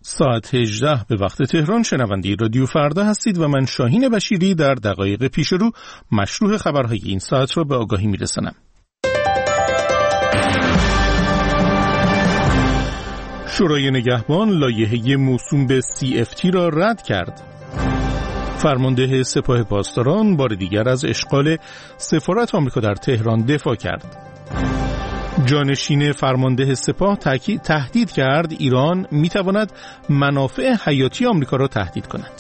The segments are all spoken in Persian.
ساعت 18 به وقت تهران شنونده رادیو فردا هستید و من شاهین بشیری در دقایق پیش رو مشروع خبرهای این ساعت را به آگاهی میرسانم. شورای نگهبان لایحه موسوم به CFT را رد کرد. فرمانده سپاه پاسداران بار دیگر از اشغال سفارت آمریکا در تهران دفاع کرد. جانشین فرمانده سپاه تهدید کرد ایران میتواند منافع حیاتی آمریکا را تهدید کند.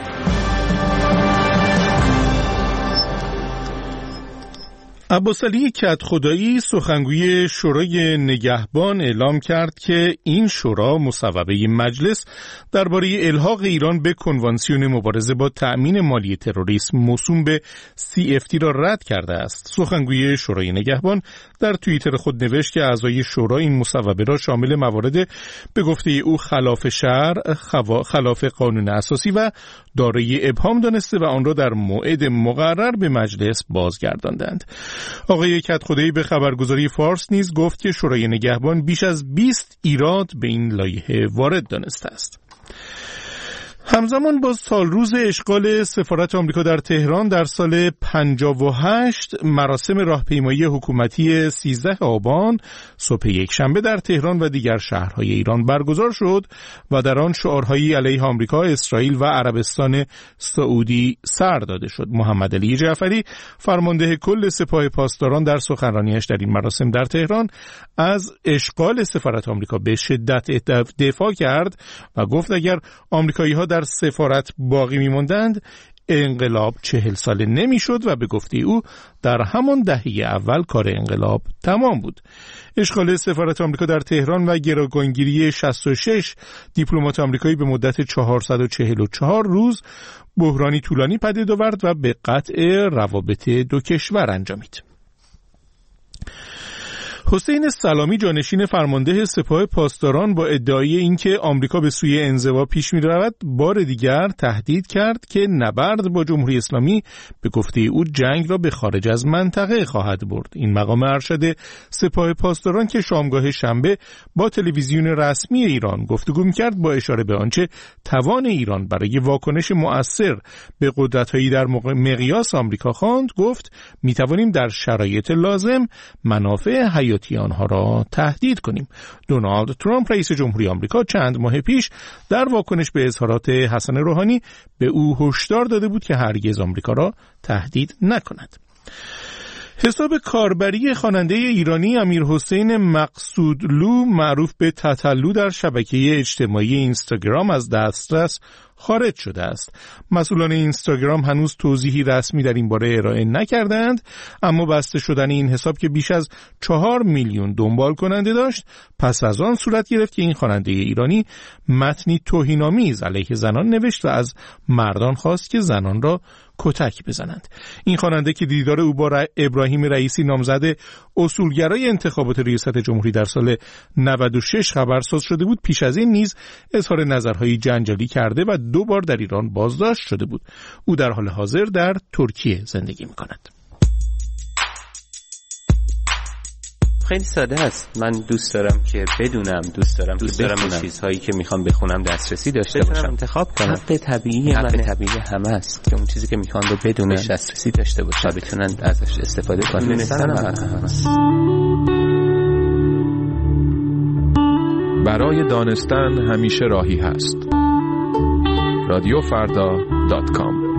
عباسعلی کدخدایی سخنگوی شورای نگهبان اعلام کرد که این شورا مصوبه مجلس درباره الحاق ایران به کنوانسیون مبارزه با تأمین مالی تروریسم موسوم به CFT را رد کرده است. سخنگوی شورای نگهبان در توییتر خود نوشت که اعضای شورا این مصوبه را شامل موارد به گفته او خلاف شرع، خلاف قانون اساسی و دارای ابهام دانسته و آن را در موعد مقرر به مجلس بازگرداندند. آقای کدخدایی به خبرگزاری فارس نیز گفت که شورای نگهبان بیش از 20 ایراد به این لایحه وارد دانسته است. همزمان با سالروز اشغال سفارت آمریکا در تهران در سال 58 مراسم راهپیمایی حکومتی 13 آبان صبح یکشنبه در تهران و دیگر شهرهای ایران برگزار شد و در آن شعارهایی علیه آمریکا، اسرائیل و عربستان سعودی سر داده شد. محمد علی جعفری فرمانده کل سپاه پاسداران در سخنرانیش در این مراسم در تهران از اشغال سفارت آمریکا به شدت دفاع کرد و گفت اگر آمریکایی‌ها در سفارت باقی می‌ماندند انقلاب 40 ساله نمی‌شد و به گفته او در همان دهه اول کار انقلاب تمام بود. اشغال سفارت آمریکا در تهران و گروگانگیری 66 دیپلمات آمریکایی به مدت 444 روز بحرانی طولانی پدید آورد و به قطع روابط دو کشور انجامید. حسین سلامی جانشین فرمانده سپاه پاسداران با ادعای اینکه آمریکا به سوی انزوا پیش می‌رود بار دیگر تهدید کرد که نبرد با جمهوری اسلامی به گفته او جنگ را به خارج از منطقه خواهد برد. این مقام ارشد سپاه پاسداران که شامگاه شنبه با تلویزیون رسمی ایران گفتگو می‌کرد با اشاره به آنچه توان ایران برای واکنش مؤثر به قدرت‌هایی در مقیاس آمریکا خواند گفت می‌توانیم در شرایط لازم منافع حیاتی آنها را تهدید کنیم. دونالد ترامپ رئیس جمهوری آمریکا چند ماه پیش در واکنش به اظهارات حسن روحانی به او هشدار داده بود که هرگز آمریکا را تهدید نکند. حساب کاربری خواننده ایرانی امیرحسین مقصودلو معروف به تتلو در شبکه اجتماعی اینستاگرام از دسترس خارج شده است. مسئولان اینستاگرام هنوز توضیحی رسمی در این باره ارائه نکردند، اما بسته شدن این حساب که بیش از 4 میلیون دنبال کننده داشت پس از آن صورت گرفت که این خواننده ایرانی متنی توهین‌آمیز علیه زنان نوشت و از مردان خواست که زنان را کتک بزنند. این خواننده که دیدار او با ابراهیم رئیسی نامزد اصولگرای انتخابات ریاست جمهوری در سال 96 خبرساز شده بود، پیش از این نیز اظهار نظرهای جنجالی کرده و 2 بار در ایران بازداشت شده بود. او در حال حاضر در ترکیه زندگی می‌کند. خیلی ساده است. من دوست دارم که بدونم، دوست دارم چیزهایی که میخوام بخونم دسترسی داشته باشم، انتخاب کنم. حق طبیعی همه است که اون چیزی که میخوان رو بدونن، دسترسی داشته باشن، بتونن ازش استفاده کنن. دونستن است. برای دانستن همیشه راهی هست. radiofarda.com.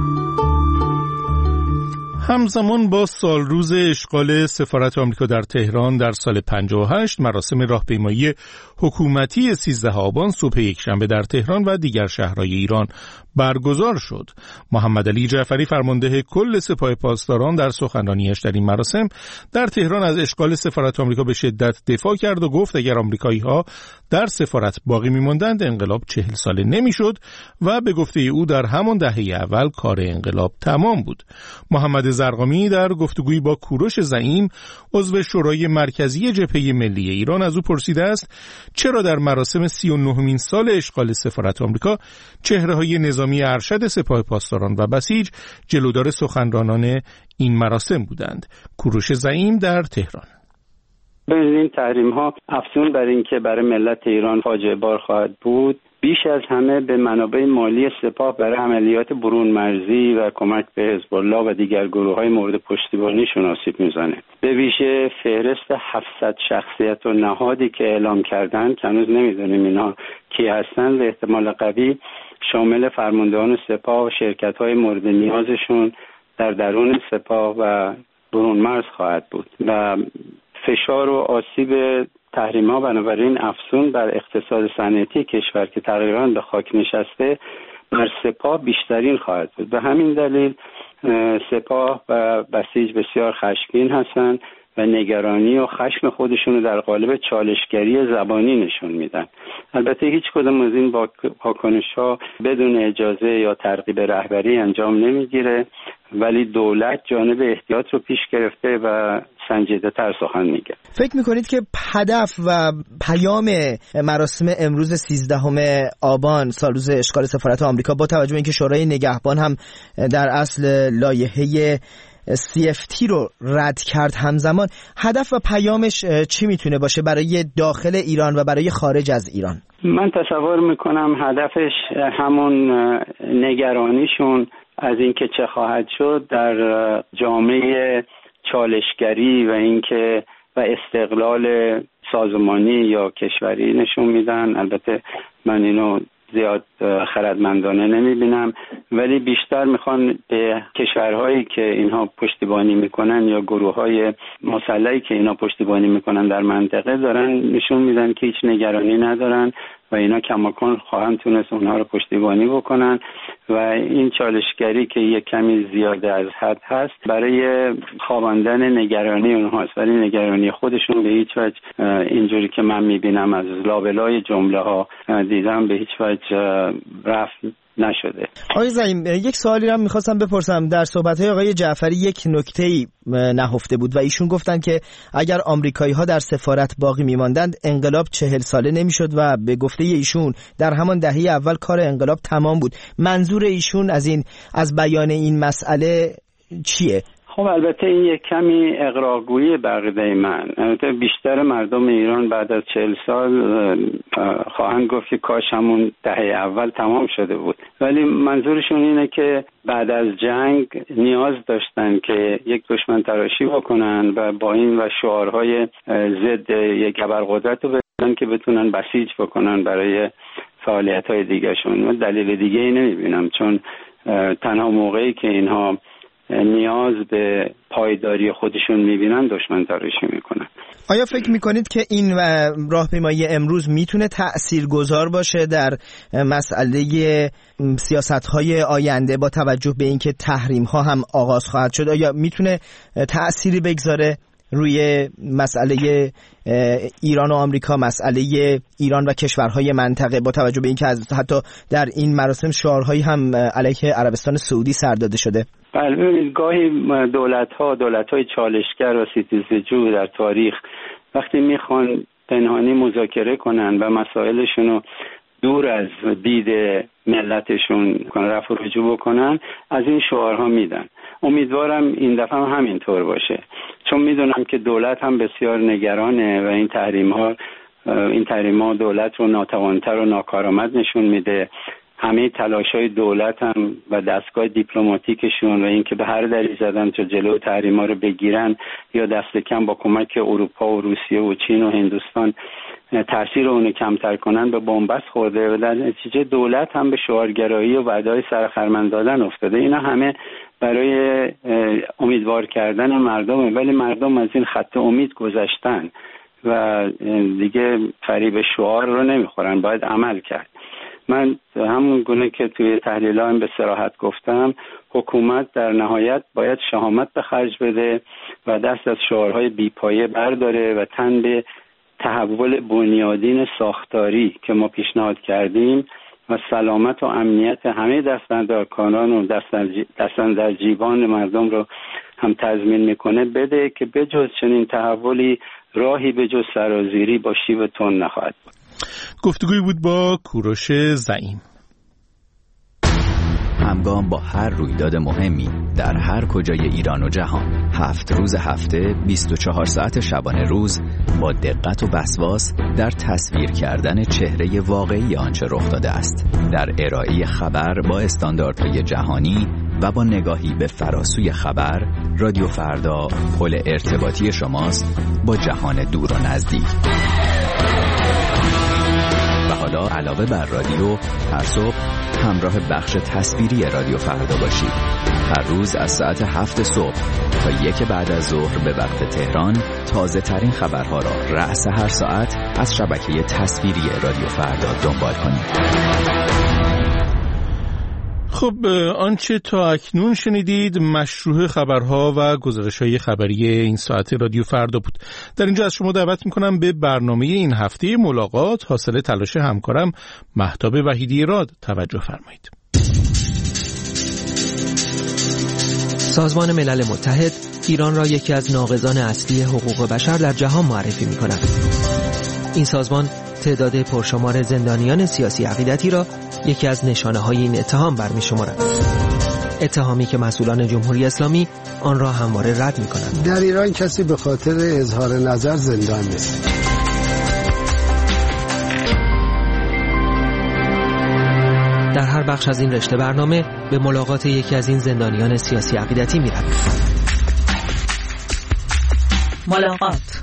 همزمان با سالروز اشغال سفارت آمریکا در تهران در سال 58 مراسم راهپیمایی حکومتی 13 آبان صبح یکشنبه در تهران و دیگر شهرهای ایران برگزار شد. محمد علی جعفری فرمانده کل سپاه پاسداران در سخنرانیش در این مراسم در تهران از اشغال سفارت آمریکا به شدت دفاع کرد و گفت اگر آمریکایی‌ها در سفارت باقی می‌ماندند انقلاب 40 ساله نمی‌شد و به گفته او در همان دهه اول کار انقلاب تمام بود. محمد زرقامی در گفتگویی با کوروش زعیم عضو شورای مرکزی جبهه ملی ایران از او پرسیده است چرا در مراسم 39مین سال اشغال سفارت آمریکا چهره‌های نظامی ارشد سپاه پاسداران و بسیج جلودار سخنرانان این مراسم بودند. کوروش زعیم در تهران. این تحریم ها افزون بر این که برای ملت ایران فاجعه بار خواهد بود، بیش از همه به منابع مالی سپاه برای عملیات برون مرزی و کمک به حزب الله و دیگر گروه‌های مورد پشتیبانیشون آسیب میزنه. به ویژه فهرست 700 شخصیت و نهادی که اعلام کردن که هنوز نمیدونیم اینا کی هستن، به احتمال قوی شامل فرماندهان سپاه و شرکت‌های مورد نیازشون در درون سپاه و برون مرز خواهد بود و فشار و آسیب تحریم‌ها بنابراین افزون بر اقتصاد صنعتی کشور که تقریباً به خاک نشسته بر سپاه بیشترین خواهد بود. به همین دلیل سپاه و بسیج بسیار خشمگین هستند و نگرانی و خشم خودشون رو در قالب چالشگری زبانی نشون میدن. البته هیچ کدام از این واکنش‌ها بدون اجازه یا ترغیب رهبری انجام نمیگیره، ولی دولت جانب احتیاط رو پیش گرفته و سنجیده تر سخن میگه. فکر میکنید که هدف و پیام مراسم امروز 13 آبان سالروز اشغال سفارت آمریکا با توجه به اینکه شورای نگهبان هم در اصل لایحه CFT رو رد کرد همزمان، هدف و پیامش چی میتونه باشه برای داخل ایران و برای خارج از ایران؟ من تصور میکنم هدفش همون نگرانیشون از اینکه چه خواهد شد در جامعه چالشگری و اینکه و استقلال سازمانی یا کشوری نشون میدن. البته من اینو زیاد خردمندانه نمیبینم، ولی بیشتر میخوان به کشورهایی که اینها پشتیبانی میکنن یا گروههای مسلحی که اینها پشتیبانی میکنن در منطقه دارن نشون میدن که هیچ نگرانی ندارن و اینا کماکان خواهند تونست اونها رو پشتیبانی بکنن و این چالشگری که یک کمی زیاده از حد هست برای خواباندن نگرانی اونهاست، ولی نگرانی خودشون به هیچ وجه اینجوری که من میبینم از لابلای جمله ها دیدم به هیچ وجه رفع نشده. آقای زعیم، یک سوالی رو میخواستم بپرسم. در صحبت‌های آقای جعفری یک نکته‌ای نهفته بود و ایشون گفتن که اگر آمریکایی‌ها در سفارت باقی می‌ماندند انقلاب 40 ساله نمی‌شد و به گفته ایشون در همان دهه اول کار انقلاب تمام بود. منظور ایشون از بیان این مسئله چیه؟ خب البته این یک کمی اغراق‌گویی بقیده من. البته بیشتر مردم ایران بعد از 40 سال خواهند گفت که کاش همون دهه اول تمام شده بود، ولی منظورشون اینه که بعد از جنگ نیاز داشتن که یک دشمن تراشی بکنن و با این و شعارهای ضد یک ابرقدرت رو بدن که بتونن بسیج بکنن برای فعالیت‌های دیگه‌شون. من دلیل دیگه ای نمی‌بینم، چون تنها موقعی که اینها نیاز به پایداری خودشون میبینن دشمن تراشی میکنن. آیا فکر میکنید که این راهپیمایی امروز میتونه تأثیرگذار باشه در مسئله سیاست‌های آینده با توجه به اینکه تحریم‌ها هم آغاز خواهد شد؟ آیا میتونه تأثیری بگذاره روی مسئله ایران و آمریکا، مسئله ایران و کشورهای منطقه، با توجه به اینکه حتی در این مراسم شعارهایی هم علیه عربستان سعودی سر داده شده؟ بله، گاهی دولت‌های چالشگر و ستیزجو در تاریخ وقتی میخوان پنهانی مذاکره کنن و مسائلشون رو دور از دید ملتشون رفع و رجوع بکنن، از این شعارها میدن. امیدوارم این دفعه هم همینطور باشه، چون میدونم که دولت هم بسیار نگرانه و این تحریم‌ها دولت رو ناتوانتر و ناکارآمد نشون میده. همه تلاش‌های دولت هم و دستگاه دیپلماتیکشون و اینکه به هر دری زدن تا جلو تحریم‌ها رو بگیرن یا دست کم با کمک اروپا و روسیه و چین و هندوستان تاثیر اون کمتر کنن به بنبست خورده و در نتیجه دولت هم به شعارگرایی و وعده‌های سرخرمن دادن افتاده. اینا همه برای امیدوار کردن مردمه، ولی مردم از این خط امید گذشتن و دیگه فریب شعار رو نمیخورن، باید عمل کرد. من همون گونه که توی تحلیلام به صراحت گفتم، حکومت در نهایت باید شهامت به خرج بده و دست از شعارهای بیپایه برداره و تن به تحول بنیادین ساختاری که ما پیشنهاد کردیم و سلامت و امنیت همه دستاندرکاران و دستاندرجیبان مردم رو هم تضمین میکنه بده که بجز چنین تحولی راهی به جز سرازیری با شیب تند نخواهد بود. گفتگوی بود با کوروش زعیم. همگام با هر رویداد مهمی در هر کجای ایران و جهان. 7 روز هفته 24 ساعت شبانه روز با دقت و وسواس در تصویر کردن چهره واقعی آنچه رخ داده است، در ارائه خبر با استانداردهای جهانی و با نگاهی به فراسوی خبر. رادیو فردا پل ارتباطی شماست با جهان دور و نزدیک. و حالا علاوه بر رادیو، هر صبح همراه بخش تصویری رادیو فردا باشید. هر روز از ساعت 7 صبح تا 1 بعد از ظهر به وقت تهران تازه ترین خبرها را رأس هر ساعت از شبکه تصویری رادیو فردا دنبال کنید. خب آنچه تا اکنون شنیدید مشروع خبرها و گزارش‌های خبری این ساعت رادیو فردا بود. در اینجا از شما دعوت می‌کنم به برنامه این هفته ملاقات حاصل تلاش همکارم مهتاب وحیدی راد توجه فرمایید. سازمان ملل متحد ایران را یکی از ناقضان اصلی حقوق بشر در جهان معرفی می‌کند. این سازمان تعداد پرشمار زندانیان سیاسی عقیدتی را یکی از نشانه‌های این اتهام برمی‌شمارد. اتهامی که مسئولان جمهوری اسلامی آن را همواره رد می‌کنند. در ایران کسی به خاطر اظهار نظر زندان نیست. در هر بخش از این رشته برنامه به ملاقات یکی از این زندانیان سیاسی عقیدتی می‌رویم. ملاقات.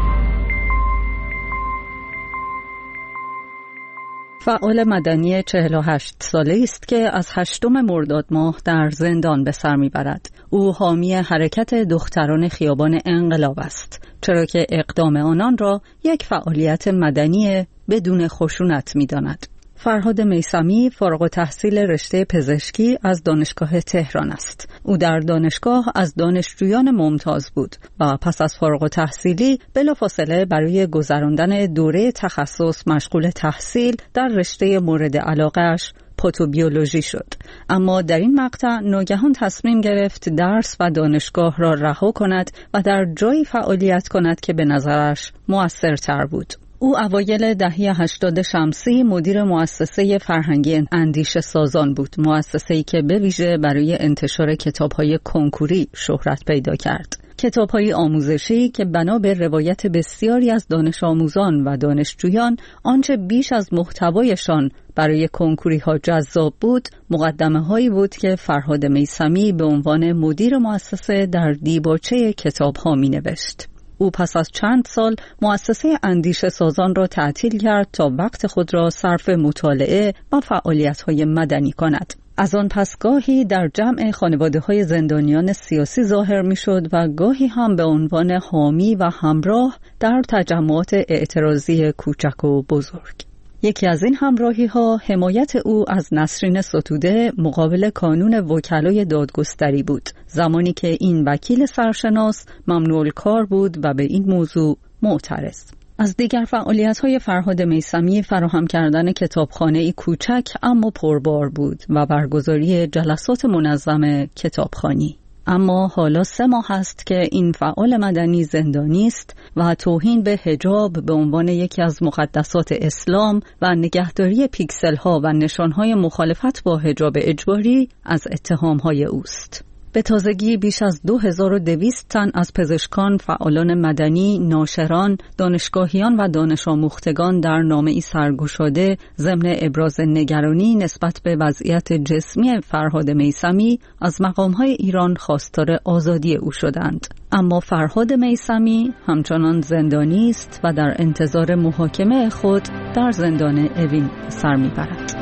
فعال مدنی 48 ساله است که از 8 مرداد ماه در زندان به سر میبرد. او حامی حرکت دختران خیابان انقلاب است، چرا که اقدام آنان را یک فعالیت مدنی بدون خشونت می‌داند. فرهاد میثمی فارغ التحصیل رشته پزشکی از دانشگاه تهران است. او در دانشگاه از دانشجویان ممتاز بود و پس از فارغ التحصیلی بلافاصله برای گذراندن دوره تخصص مشغول تحصیل در رشته مورد علاقه‌اش پاتوبیولوژی شد. اما در این مقطع ناگهان تصمیم گرفت درس و دانشگاه را رها کند و در جایی فعالیت کند که به نظرش مؤثرتر بود. او اوایل دهه 80 شمسی مدیر مؤسسه فرهنگی اندیشه سازان بود، مؤسسه‌ای که به ویژه برای انتشار کتاب‌های کنکوری شهرت پیدا کرد. کتاب‌های آموزشی که بنا به روایت بسیاری از دانش آموزان و دانشجویان آنچه بیش از محتوایشان برای کنکوری‌ها جذاب بود، مقدمه‌هایی بود که فرهاد میثمی به عنوان مدیر مؤسسه در دیباچه کتاب‌ها می‌نوشت. او پس از چند سال مؤسسه اندیشه سازان را تعطیل کرد تا وقت خود را صرف مطالعه و فعالیت‌های مدنی کند. از آن پس گاهی در جمع خانواده‌های زندانیان سیاسی ظاهر می‌شد و گاهی هم به عنوان حامی و همراه در تجمعات اعتراضی کوچک و بزرگ. یکی از این همراهی‌ها حمایت او از نسرین ستوده مقابل کانون وکلای دادگستری بود، زمانی که این وکیل سرشناس ممنوع الکار بود و به این موضوع معترض. از دیگر فعالیت‌های فرهاد میثمی فراهم کردن کتابخانه‌ای کوچک اما پربار بود و برگزاری جلسات منظم کتابخوانی. اما حالا 3 ماه است که این فعال مدنی زندانی است و توهین به حجاب به عنوان یکی از مقدسات اسلام و نگهداری پیکسل‌ها و نشان‌های مخالفت با حجاب اجباری از اتهام‌های اوست. به تازگی بیش از 2200 تن از پزشکان، فعالان مدنی، ناشران، دانشگاهیان و دانش آموختگان در نامه‌ای سرگشاده ضمن ابراز نگرانی نسبت به وضعیت جسمی فرهاد میثمی از مقام‌های ایران خواستار آزادی او شدند. اما فرهاد میثمی همچنان زندانی است و در انتظار محاکمه خود در زندان اوین سر می‌برد.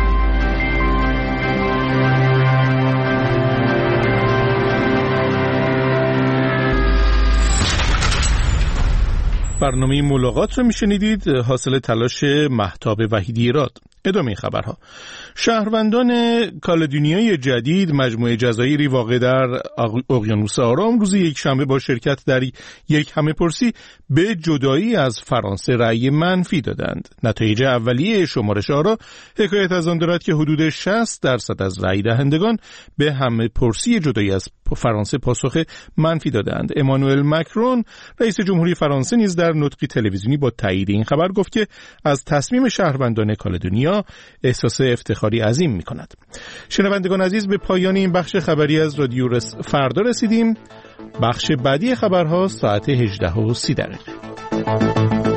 برنامه ملاقات رو میشنیدید، حاصل تلاش مهتاب وحیدی راد. ادامه خبرها. شهروندان کالدونیای جدید، مجموعه جزایری واقع در اقیانوس آرام، روز یکشنبه با شرکت در یک همه‌پرسی به جدایی از فرانسه رأی منفی دادند. نتایج اولیه شمارش آرا حکایت از آن دارد که حدود 60% از رأی دهندگان به همه‌پرسی جدایی از فرانسه پاسخ منفی دادند. امانوئل مکرون رئیس جمهوری فرانسه نیز در نطقی تلویزیونی با تایید این خبر گفت که از تصمیم شهروندان کالدونیا دنیا احساس افتخاری عظیم می کند. شنوندگان عزیز، به پایان این بخش خبری از رادیو فردا رسیدیم. بخش بعدی خبرها ساعت 18:30.